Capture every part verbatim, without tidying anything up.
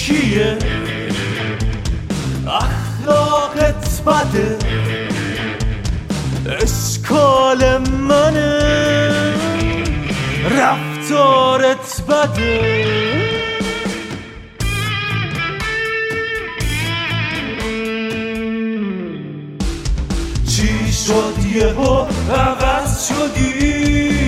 کیه؟ اخلاقت بده، اشکال منه، رفتارت بده. چی شد یهو عوض شدی؟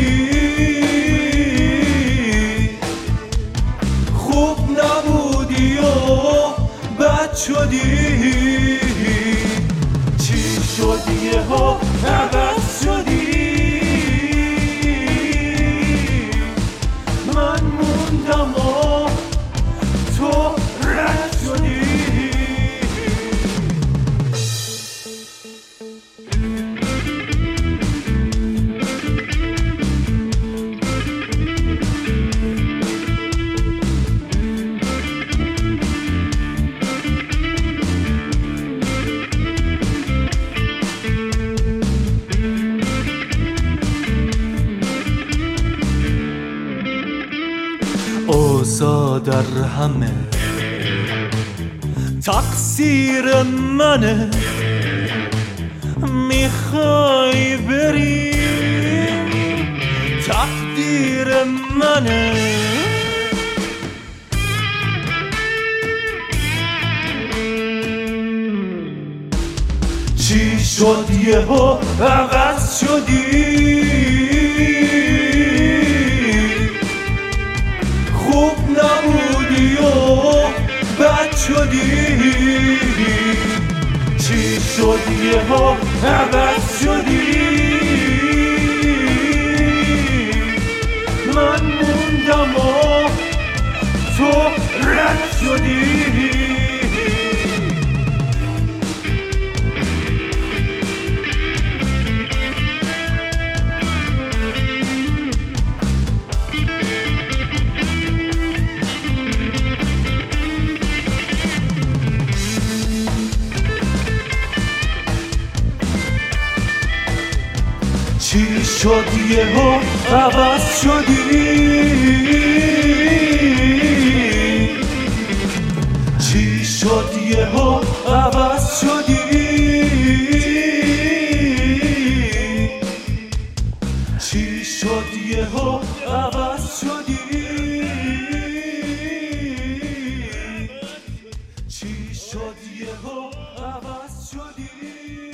خوب نبودی و بد شدی. چی شد یهو عوض شدی؟ من موندم و تو رد شدی. اوضاع در همه تقصیر منه. میخوای بری تقدیر منه. چی شد یهو عوض شدی؟ خوب نبودی و بد شدی. چی شد یهو عوض شدی؟ من موندم و تو رد شدی. چی شد یهو عوض شدی؟ چی شد یهو عوض شدی؟ چی شد یهو عوض شدی؟ چی شد یهو عوض شدی؟